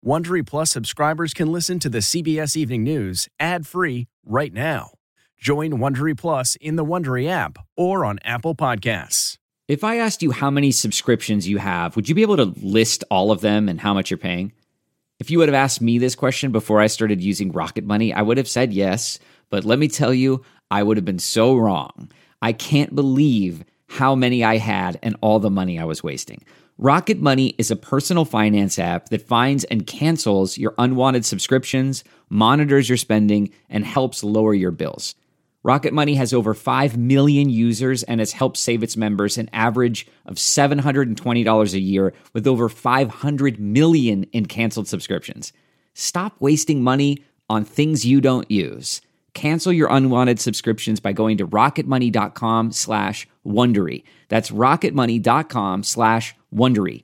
Wondery Plus subscribers can listen to the CBS Evening News ad-free right now. Join Wondery Plus in the Wondery app or on Apple Podcasts. If I asked you how many subscriptions you have, would you be able to list all of them and how much you're paying? If you would have asked me this question before I started using Rocket Money, I would have said yes, but let me tell you, I would have been so wrong. I can't believe how many I had and all the money I was wasting. Rocket Money is a personal finance app that finds and cancels your unwanted subscriptions, monitors your spending, and helps lower your bills. Rocket Money has over 5 million users and has helped save its members an average of $720 a year with over 500 million in canceled subscriptions. Stop wasting money on things you don't use. Cancel your unwanted subscriptions by going to rocketmoney.com/Wondery. That's rocketmoney.com/Wondery.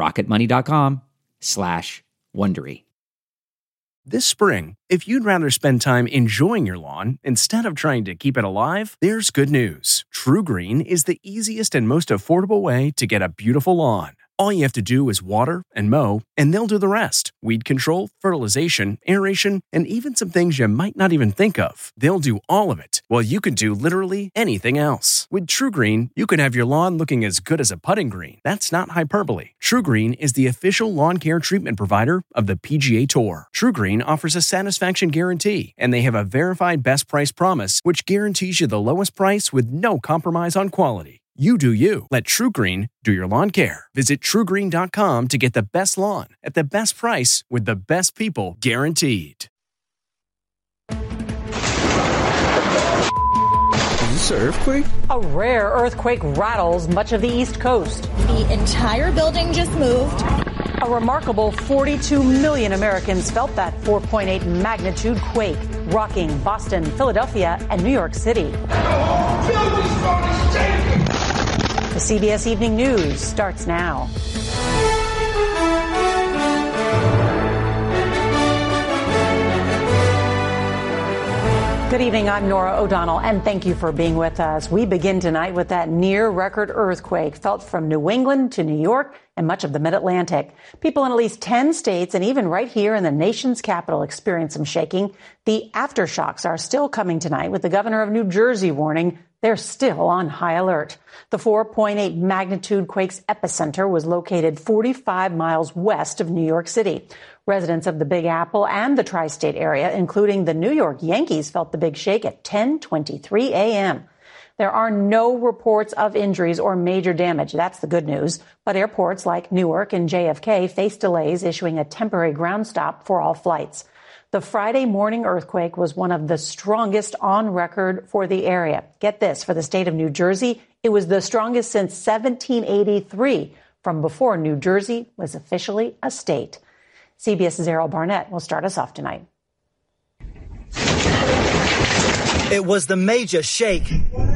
rocketmoney.com/Wondery. This spring, if you'd rather spend time enjoying your lawn instead of trying to keep it alive, there's good news. True Green is the easiest and most affordable way to get a beautiful lawn. All you have to do is water and mow, and they'll do the rest. Weed control, fertilization, aeration, and even some things you might not even think of. They'll do all of it, while you can do literally anything else. With True Green, you can have your lawn looking as good as a putting green. That's not hyperbole. True Green is the official lawn care treatment provider of the PGA Tour. True Green offers a satisfaction guarantee, and they have a verified best price promise, which guarantees you the lowest price with no compromise on quality. You do you. Let True Green do your lawn care. Visit TrueGreen.com to get the best lawn at the best price with the best people guaranteed. Is this an earthquake? A rare earthquake rattles much of the East Coast. The entire building just moved. A remarkable 42 million Americans felt that 4.8 magnitude quake, rocking Boston, Philadelphia, and New York City. The CBS Evening News starts now. Good evening, I'm Nora O'Donnell, and thank you for being with us. We begin tonight with that near-record earthquake felt from New England to New York and much of the Mid-Atlantic. People in at least 10 states and even right here in the nation's capital experienced some shaking. The aftershocks are still coming tonight, with the governor of New Jersey warning they're still on high alert. The 4.8 magnitude quake's epicenter was located 45 miles west of New York City. Residents of the Big Apple and the tri-state area, including the New York Yankees, felt the big shake at 10:23 a.m. There are no reports of injuries or major damage. That's the good news. But airports like Newark and JFK face delays, issuing a temporary ground stop for all flights. The Friday morning earthquake was one of the strongest on record for the area. Get this, for the state of New Jersey, it was the strongest since 1783, from before New Jersey was officially a state. CBS's Errol Barnett will start us off tonight. It was the major shake.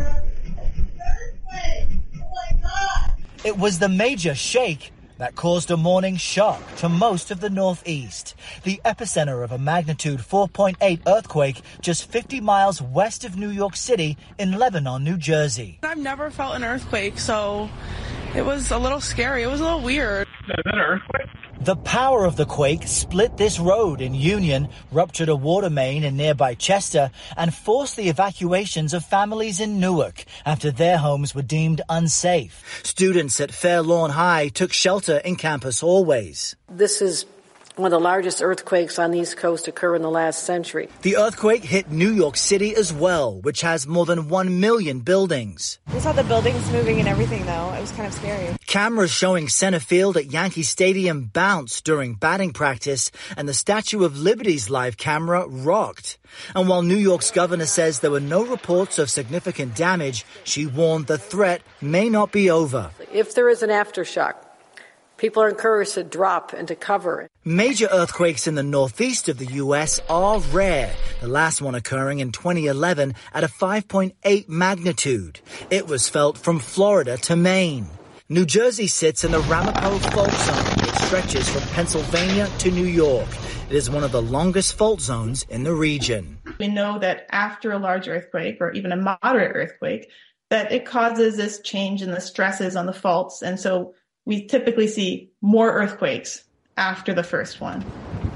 It was the major shake that caused a morning shock to most of the Northeast. The epicenter of a magnitude 4.8 earthquake just 50 miles west of New York City in Lebanon, New Jersey. I've never felt an earthquake, so it was a little scary. It was a little weird. Is that an earthquake? The power of the quake split this road in Union, ruptured a water main in nearby Chester, and forced the evacuations of families in Newark after their homes were deemed unsafe. Students at Fair Lawn High took shelter in campus hallways. This is one of the largest earthquakes on the East Coast occur in the last century. The earthquake hit New York City as well, which has more than 1 million buildings. We saw the buildings moving and everything, though. It was kind of scary. Cameras showing center field at Yankee Stadium bounced during batting practice, and the Statue of Liberty's live camera rocked. And while New York's governor says there were no reports of significant damage, she warned the threat may not be over. If there is an aftershock, people are encouraged to drop and to cover. Major earthquakes in the northeast of the U.S. are rare, the last one occurring in 2011 at a 5.8 magnitude. It was felt from Florida to Maine. New Jersey sits in the Ramapo Fault Zone. It stretches from Pennsylvania to New York. It is one of the longest fault zones in the region. We know that after a large earthquake, or even a moderate earthquake, that it causes this change in the stresses on the faults. And so we typically see more earthquakes after the first one.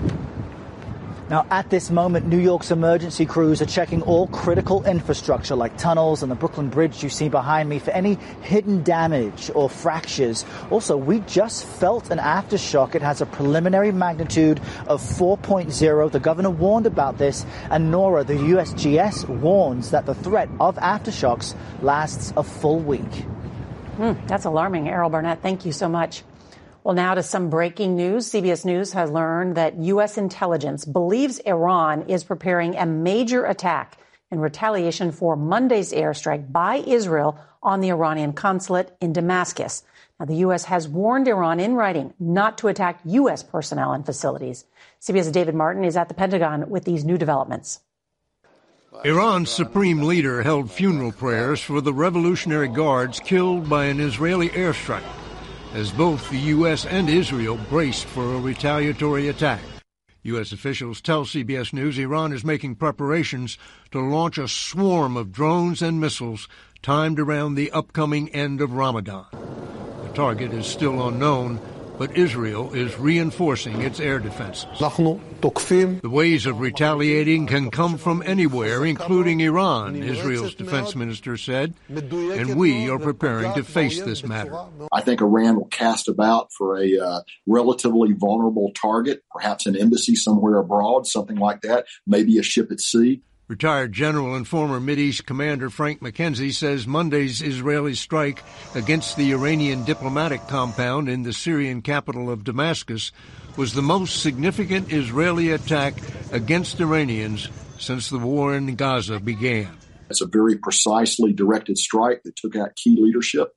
Now, at this moment, New York's emergency crews are checking all critical infrastructure like tunnels and the Brooklyn Bridge you see behind me for any hidden damage or fractures. Also, we just felt an aftershock. It has a preliminary magnitude of 4.0. The governor warned about this, and Nora, the USGS, warns that the threat of aftershocks lasts a full week. That's alarming. Errol Barnett, thank you so much. Well, now to some breaking news. CBS News has learned that U.S. intelligence believes Iran is preparing a major attack in retaliation for Monday's airstrike by Israel on the Iranian consulate in Damascus. Now, the U.S. has warned Iran in writing not to attack U.S. personnel and facilities. CBS's David Martin is at the Pentagon with these new developments. Iran's supreme leader held funeral prayers for the Revolutionary Guards killed by an Israeli airstrike, as both the U.S. and Israel braced for a retaliatory attack. U.S. officials tell CBS News Iran is making preparations to launch a swarm of drones and missiles timed around the upcoming end of Ramadan. The target is still unknown, but Israel is reinforcing its air defenses. The ways of retaliating can come from anywhere, including Iran, Israel's defense minister said, and we are preparing to face this matter. I think Iran will cast about for a relatively vulnerable target, perhaps an embassy somewhere abroad, something like that, maybe a ship at sea. Retired General and former Mideast Commander Frank McKenzie says Monday's Israeli strike against the Iranian diplomatic compound in the Syrian capital of Damascus was the most significant Israeli attack against Iranians since the war in Gaza began. It's a very precisely directed strike that took out key leadership,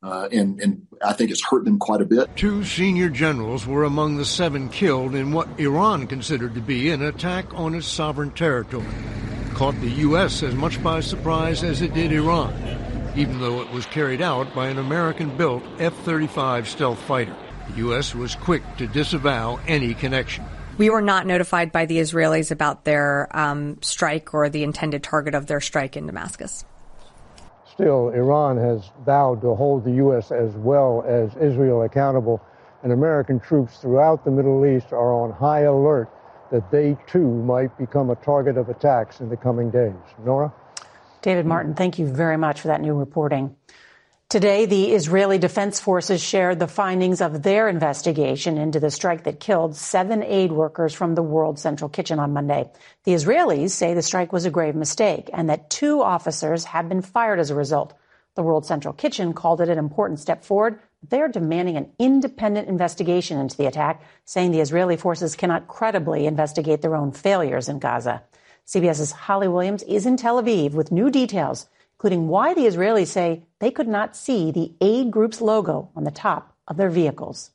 and I think it's hurt them quite a bit. 2 senior generals were among the 7 killed in what Iran considered to be an attack on its sovereign territory. Caught the U.S. as much by surprise as it did Iran, even though it was carried out by an American-built F-35 stealth fighter. The U.S. was quick to disavow any connection. We were not notified by the Israelis about their strike or the intended target of their strike in Damascus. Still, Iran has vowed to hold the U.S. as well as Israel accountable, and American troops throughout the Middle East are on high alert that they, too, might become a target of attacks in the coming days. Nora? David Martin, thank you very much for that new reporting. Today, the Israeli Defense Forces shared the findings of their investigation into the strike that killed 7 aid workers from the World Central Kitchen on Monday. The Israelis say the strike was a grave mistake and that 2 officers have been fired as a result. The World Central Kitchen called it an important step forward. They are demanding an independent investigation into the attack, saying the Israeli forces cannot credibly investigate their own failures in Gaza. CBS's Holly Williams is in Tel Aviv with new details, including why the Israelis say they could not see the aid group's logo on the top of their vehicles.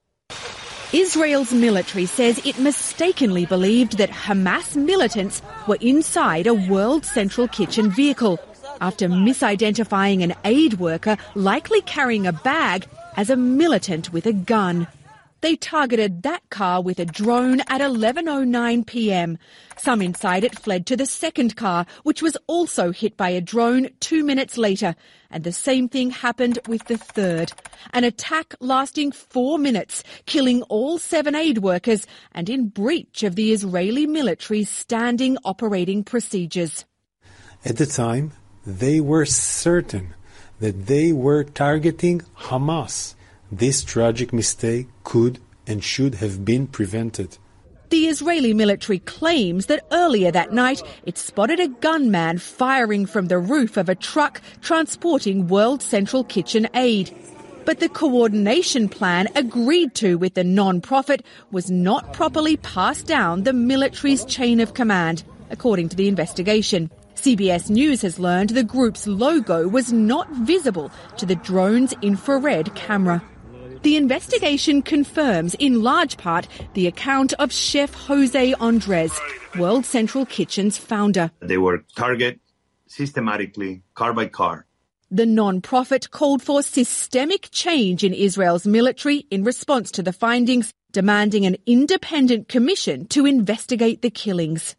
Israel's military says it mistakenly believed that Hamas militants were inside a World Central Kitchen vehicle after misidentifying an aid worker likely carrying a bag as a militant with a gun. They targeted that car with a drone at 11:09 p.m. Some inside it fled to the second car, which was also hit by a drone 2 minutes later. And the same thing happened with the third. An attack lasting 4 minutes, killing all 7 aid workers and in breach of the Israeli military's standing operating procedures. At the time, they were certain that they were targeting Hamas. This tragic mistake could and should have been prevented. The Israeli military claims that earlier that night it spotted a gunman firing from the roof of a truck transporting World Central Kitchen aid. But the coordination plan agreed to with the non-profit was not properly passed down the military's chain of command, according to the investigation. CBS News has learned the group's logo was not visible to the drone's infrared camera. The investigation confirms, in large part, the account of Chef Jose Andres, World Central Kitchen's founder. They were targeted systematically, car by car. The non-profit called for systemic change in Israel's military in response to the findings, demanding an independent commission to investigate the killings.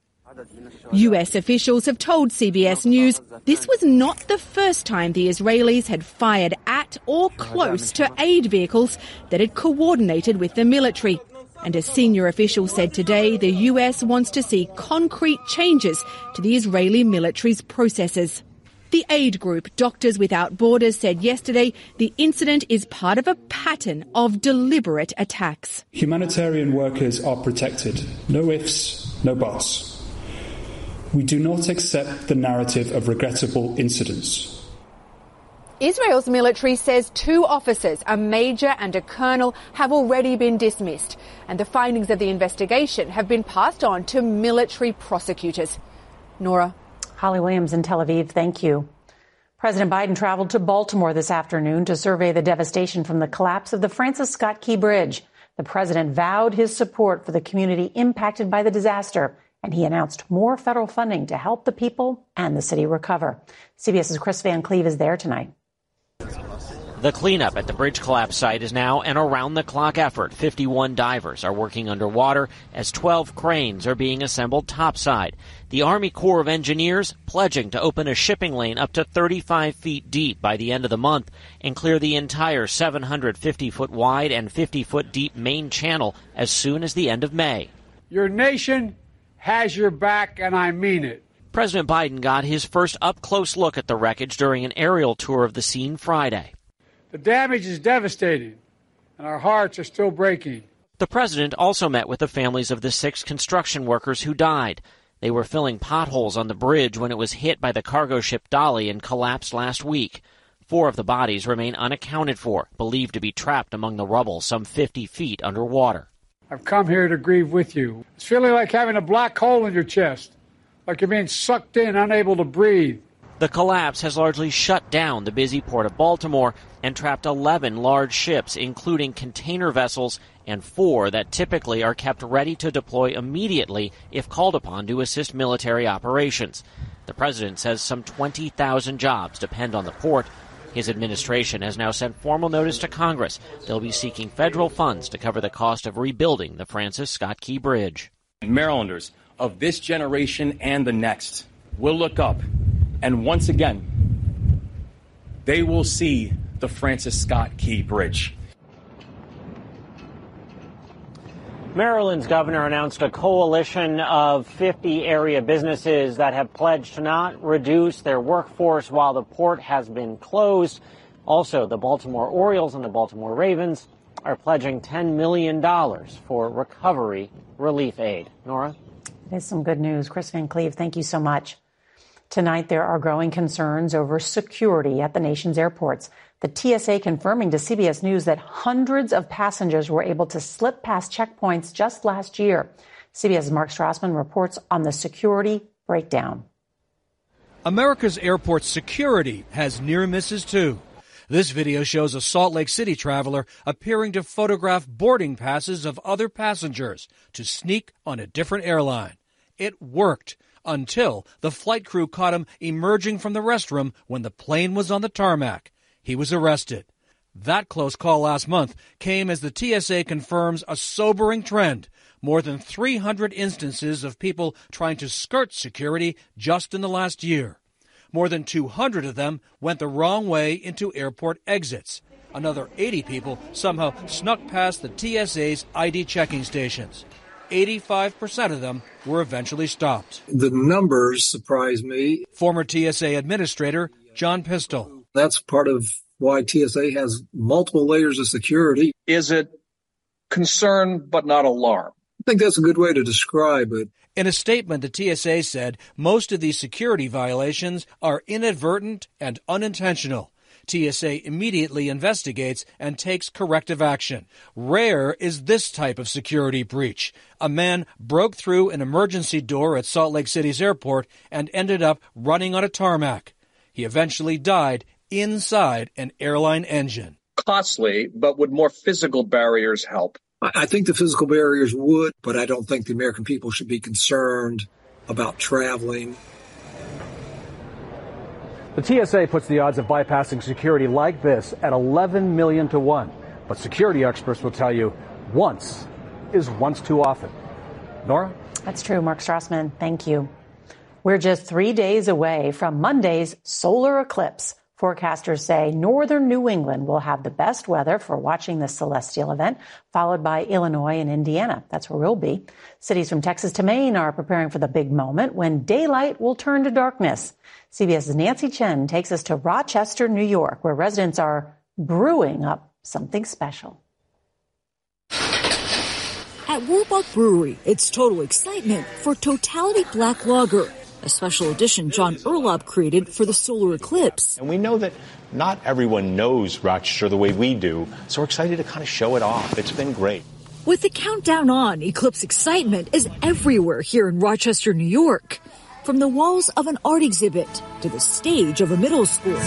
US officials have told CBS News this was not the first time the Israelis had fired at or close to aid vehicles that had coordinated with the military. And a senior official said today the US wants to see concrete changes to the Israeli military's processes. The aid group Doctors Without Borders said yesterday the incident is part of a pattern of deliberate attacks. Humanitarian workers are protected. No ifs, no buts. We do not accept the narrative of regrettable incidents. Israel's military says 2 officers, a major and a colonel, have already been dismissed, and the findings of the investigation have been passed on to military prosecutors. Nora. Holly Williams in Tel Aviv, thank you. President Biden traveled to Baltimore this afternoon to survey the devastation from the collapse of the Francis Scott Key Bridge. The president vowed his support for the community impacted by the disaster, and he announced more federal funding to help the people and the city recover. CBS's Chris Van Cleve is there tonight. The cleanup at the bridge collapse site is now an around-the-clock effort. 51 divers are working underwater as 12 cranes are being assembled topside. The Army Corps of Engineers pledging to open a shipping lane up to 35 feet deep by the end of the month and clear the entire 750-foot wide and 50-foot deep main channel as soon as the end of May. Your nation has your back, and I mean it. President Biden got his first up-close look at the wreckage during an aerial tour of the scene Friday. The damage is devastating, and our hearts are still breaking. The president also met with the families of the 6 construction workers who died. They were filling potholes on the bridge when it was hit by the cargo ship Dolly and collapsed last week. 4 of the bodies remain unaccounted for, believed to be trapped among the rubble some 50 feet underwater. I've come here to grieve with you. It's feeling like having a black hole in your chest, like you're being sucked in, unable to breathe. The collapse has largely shut down the busy port of Baltimore and trapped 11 large ships, including container vessels, and 4 that typically are kept ready to deploy immediately if called upon to assist military operations. The president says some 20,000 jobs depend on the port. His administration has now sent formal notice to Congress. They'll be seeking federal funds to cover the cost of rebuilding the Francis Scott Key Bridge. Marylanders of this generation and the next will look up, and once again, they will see the Francis Scott Key Bridge. Maryland's governor announced a coalition of 50 area businesses that have pledged to not reduce their workforce while the port has been closed. Also, the Baltimore Orioles and the Baltimore Ravens are pledging $10 million for recovery relief aid. Nora? There's some good news. Chris Van Cleve, thank you so much. Tonight, there are growing concerns over security at the nation's airports. The TSA confirming to CBS News that hundreds of passengers were able to slip past checkpoints just last year. CBS's Mark Strassman reports on the security breakdown. America's airport security has near misses, too. This video shows a Salt Lake City traveler appearing to photograph boarding passes of other passengers to sneak on a different airline. It worked until the flight crew caught him emerging from the restroom when the plane was on the tarmac. He was arrested. That close call last month came as the TSA confirms a sobering trend. More than 300 instances of people trying to skirt security just in the last year. More than 200 of them went the wrong way into airport exits. Another 80 people somehow snuck past the TSA's ID checking stations. 85% of them were eventually stopped. The numbers surprise me. Former TSA Administrator John Pistol. That's part of why TSA has multiple layers of security. Is it concern but not alarm? I think that's a good way to describe it. In a statement, the TSA said most of these security violations are inadvertent and unintentional. TSA immediately investigates and takes corrective action. Rare is this type of security breach. A man broke through an emergency door at Salt Lake City's airport and ended up running on a tarmac. He eventually died inside an airline engine. Costly, but would more physical barriers help? I think the physical barriers would, but I don't think the American people should be concerned about traveling. The TSA puts the odds of bypassing security like this at 11 million to 1. But security experts will tell you once is once too often. Nora? That's true, Mark Strassman. Thank you. We're just 3 days away from Monday's solar eclipse. Forecasters say northern New England will have the best weather for watching the celestial event, followed by Illinois and Indiana. That's where we'll be. Cities from Texas to Maine are preparing for the big moment when daylight will turn to darkness. CBS's Nancy Chen takes us to Rochester, New York, where residents are brewing up something special. At Warbuck Brewery, it's total excitement for Totality Black Lager, a special edition John Erlob created for the solar eclipse. And we know that not everyone knows Rochester the way we do, so we're excited to kind of show it off. It's been great. With the countdown on, eclipse excitement is everywhere here in Rochester, New York. From the walls of an art exhibit to the stage of a middle school.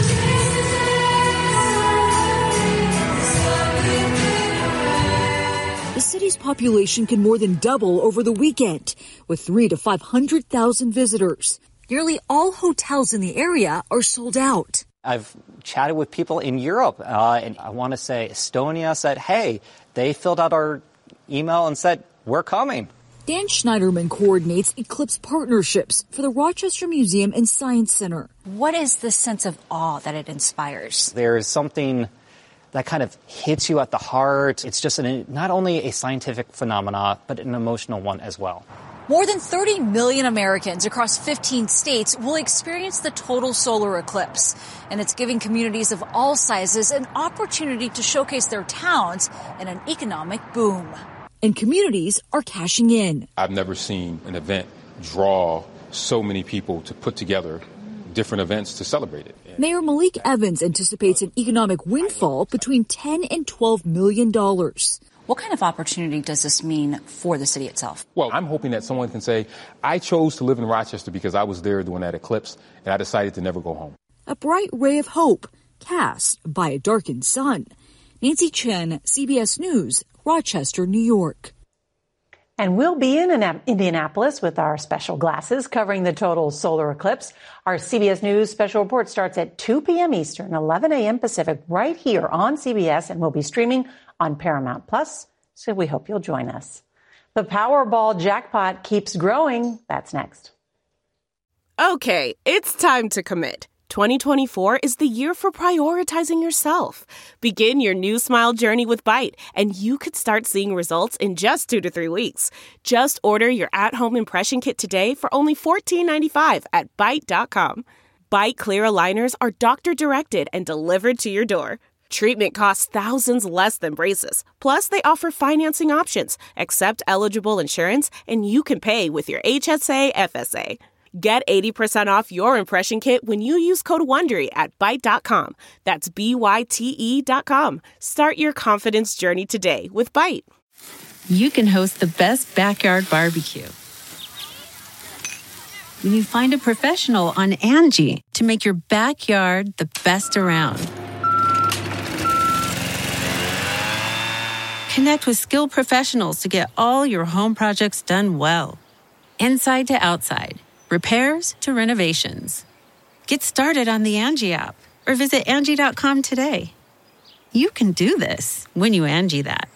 The city's population can more than double over the weekend, with 300,000 to 500,000 visitors. Nearly all hotels in the area are sold out. I've chatted with people in Europe, and I want to say Estonia said, hey, they filled out our email and said, we're coming. Dan Schneiderman coordinates Eclipse partnerships for the Rochester Museum and Science Center. What is the sense of awe that it inspires? There's something that kind of hits you at the heart. It's just not only a scientific phenomena, but an emotional one as well. More than 30 million Americans across 15 states will experience the total solar eclipse. And it's giving communities of all sizes an opportunity to showcase their towns in an economic boom. And communities are cashing in. I've never seen an event draw so many people to put together different events to celebrate it. Mayor Malik Evans anticipates an economic windfall between $10 and $12 million. What kind of opportunity does this mean for the city itself? Well, I'm hoping that someone can say, I chose to live in Rochester because I was there during that eclipse, and I decided to never go home. A bright ray of hope cast by a darkened sun. Nancy Chen, CBS News, Rochester, New York. And we'll be in Indianapolis with our special glasses covering the total solar eclipse. Our CBS News special report starts at 2 p.m. Eastern, 11 a.m. Pacific, right here on CBS, and we'll be streaming on Paramount Plus, so we hope you'll join us. The Powerball jackpot keeps growing. That's next. Okay, it's time to commit. 2024 is the year for prioritizing yourself. Begin your new smile journey with Byte, and you could start seeing results in just 2 to 3 weeks. Just order your at-home impression kit today for only $14.95 at Byte.com. Byte clear aligners are doctor-directed and delivered to your door. Treatment costs thousands less than braces. Plus, they offer financing options, accept eligible insurance, and you can pay with your HSA FSA. Get 80% off your impression kit when you use code WONDERY at Byte.com. That's BYTE.com. Start your confidence journey today with Byte. You can host the best backyard barbecue when you find a professional on Angie to make your backyard the best around. Connect with skilled professionals to get all your home projects done well. Inside to outside. Repairs to renovations. Get started on the Angie app or visit Angie.com today. You can do this when you Angie that.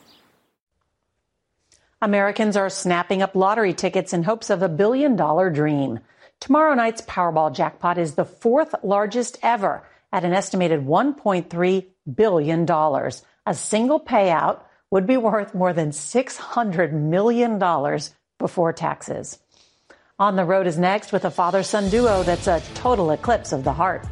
Americans are snapping up lottery tickets in hopes of a billion-dollar dream. Tomorrow night's Powerball jackpot is the fourth largest ever at an estimated $1.3 billion. A single payout would be worth more than $600 million before taxes. On the Road is next with a father-son duo that's a total eclipse of the heart.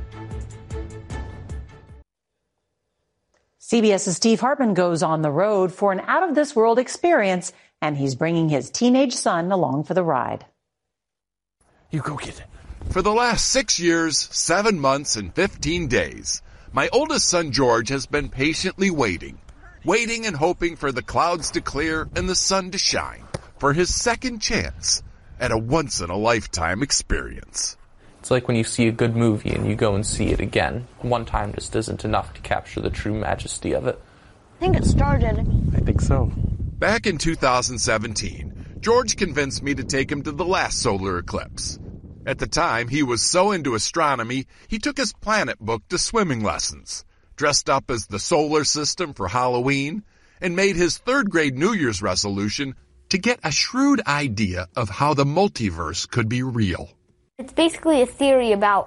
CBS's Steve Hartman goes on the road for an out-of-this-world experience, and he's bringing his teenage son along for the ride. You go get it. For the last 6 years, 7 months, and 15 days, my oldest son George has been patiently waiting and hoping for the clouds to clear and the sun to shine for his second chance at a once-in-a-lifetime experience. It's like when you see a good movie and you go and see it again. One time just isn't enough to capture the true majesty of it. I think it started. I think so. Back in 2017, George convinced me to take him to the last solar eclipse. At the time, he was so into astronomy, he took his planet book to swimming lessons, dressed up as the solar system for Halloween, and made his third-grade New Year's resolution to get a shrewd idea of how the multiverse could be real. It's basically a theory about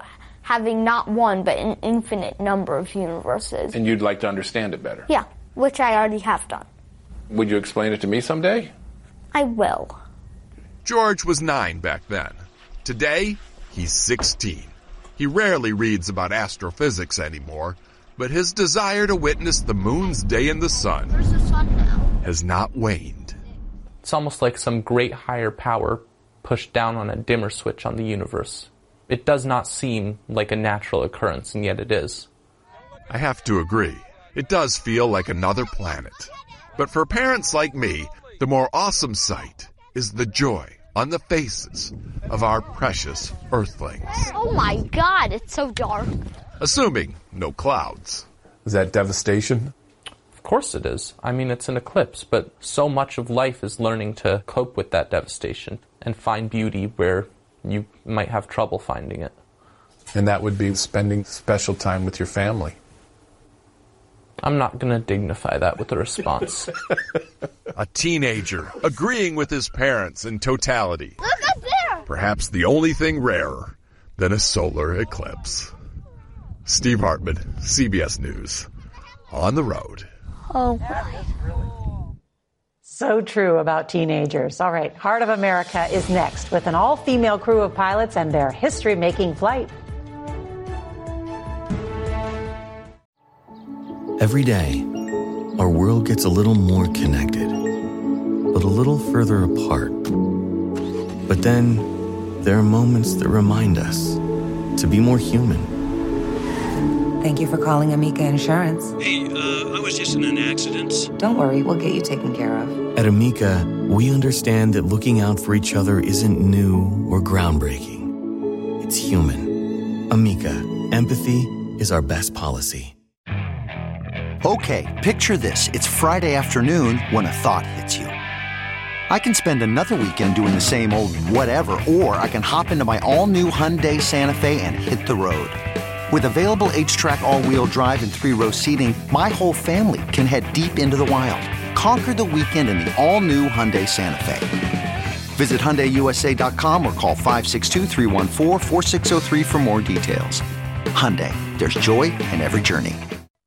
having not one, but an infinite number of universes. And you'd like to understand it better? Yeah, which I already have done. Would you explain it to me someday? I will. George was 9 back then. Today, he's 16. He rarely reads about astrophysics anymore, but his desire to witness the moon's day in the sun, has not waned. It's almost like some great higher power pushed down on a dimmer switch on the universe. It does not seem like a natural occurrence, and yet it is. I have to agree. It does feel like another planet. But for parents like me, the more awesome sight is the joy on the faces of our precious Earthlings. Oh my God, it's so dark. Assuming no clouds. Is that devastation? Of course it is. I mean, it's an eclipse, but so much of life is learning to cope with that devastation and find beauty where you might have trouble finding it. And that would be spending special time with your family. I'm not going to dignify that with a response. A teenager agreeing with his parents in totality. Look up there! Perhaps the only thing rarer than a solar eclipse. Steve Hartman, CBS News. On the road. Oh, boy. So true about teenagers. All right, Heart of America is next with an all-female crew of pilots and their history-making flight. Every day, our world gets a little more connected, but a little further apart. But then, there are moments that remind us to be more human. Thank you for calling Amica Insurance. Hey, I was just in an accident. Don't worry, we'll get you taken care of. At Amica, we understand that looking out for each other isn't new or groundbreaking. It's human. Amica, empathy is our best policy. Okay, picture this. It's Friday afternoon when a thought hits you. I can spend another weekend doing the same old whatever, or I can hop into my all-new Hyundai Santa Fe and hit the road. With available H-Track all-wheel drive and 3-row seating, my whole family can head deep into the wild. Conquer the weekend in the all-new Hyundai Santa Fe. Visit HyundaiUSA.com or call 562-314-4603 for more details. Hyundai, there's joy in every journey.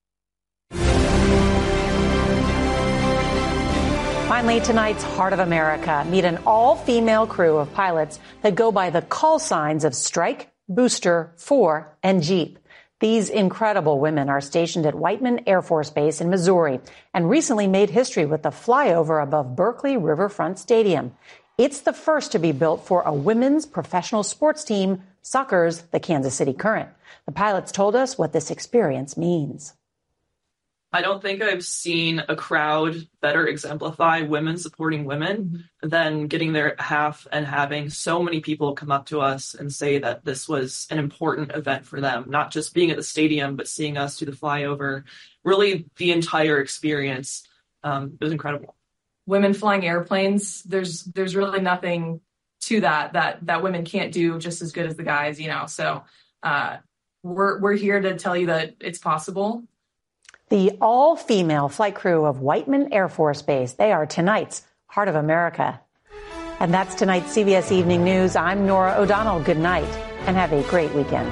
Finally, tonight's Heart of America. Meet an all-female crew of pilots that go by the call signs of Strike, Booster, 4, and Jeep. These incredible women are stationed at Whiteman Air Force Base in Missouri and recently made history with the flyover above Berkeley Riverfront Stadium. It's the first to be built for a women's professional sports team, Soccer's the Kansas City Current. The pilots told us what this experience means. I don't think I've seen a crowd better exemplify women supporting women than getting there at half and having so many people come up to us and say that this was an important event for them, not just being at the stadium, but seeing us do the flyover. Really, the entire experience it was incredible. Women flying airplanes, there's really nothing to that women can't do just as good as the guys, you know. So we're here to tell you that it's possible. The all-female flight crew of Whiteman Air Force Base. They are tonight's Heart of America. And that's tonight's CBS Evening News. I'm Norah O'Donnell. Good night and have a great weekend.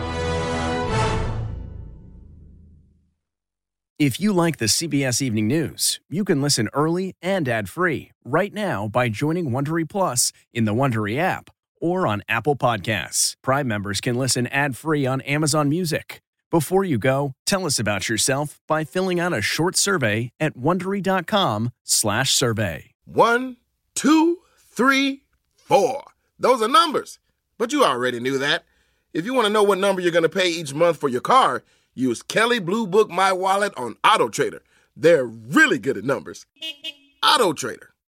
If you like the CBS Evening News, you can listen early and ad-free right now by joining Wondery Plus in the Wondery app or on Apple Podcasts. Prime members can listen ad-free on Amazon Music. Before you go, tell us about yourself by filling out a short survey at Wondery.com/survey. 1, 2, 3, 4. Those are numbers. But you already knew that. If you want to know what number you're going to pay each month for your car, use Kelley Blue Book My Wallet on AutoTrader. They're really good at numbers. AutoTrader.